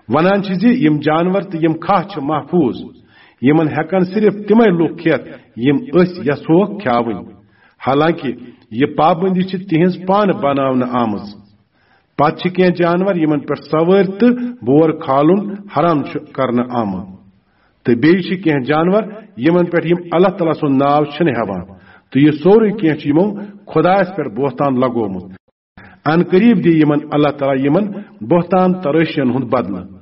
वनान यम जानवर तो यम खा महफूज यमन हेकन सिर्फ तिमे लुक खेत यम यसोक ख्यावन हालांकि यह पाबंदी तिहज पान बनावन आमज पत कह जानवर यमन पे सवार तो बोर खालुन हराम करने आमुत तो बे कह जानवर यमन पे अल्लाह ताला सुन नाव हेवान तो यह सोरे कह यमो खुदास पे बोहतान लगोमुत अन करीब दी यमन अल्लाह ताला यमन बोहतान तरशियन हुंद बदल।